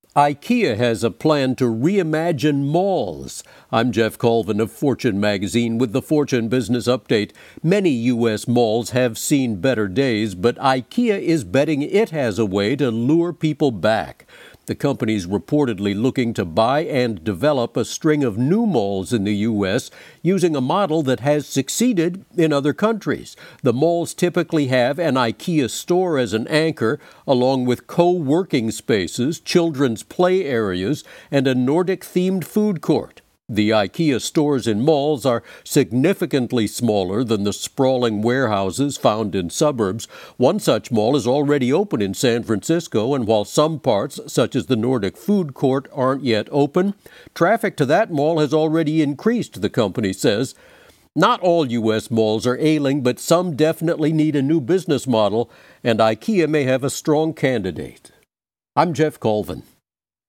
IKEA has a plan to reimagine malls. I'm Jeff Colvin of Fortune magazine with the Fortune Business Update. Many U.S. malls have seen better days, but IKEA is betting it has a way to lure people back. The company's reportedly looking to buy and develop a string of new malls in the U.S. using a model that has succeeded in other countries. The malls typically have an IKEA store as an anchor, along with co-working spaces, children's play areas, and a Nordic-themed food court. The IKEA stores in malls are significantly smaller than the sprawling warehouses found in suburbs. One such mall is already open in San Francisco, and while some parts, such as the Nordic food court, aren't yet open, traffic to that mall has already increased, the company says. Not all U.S. malls are ailing, but some definitely need a new business model, and IKEA may have a strong candidate. I'm Jeff Colvin.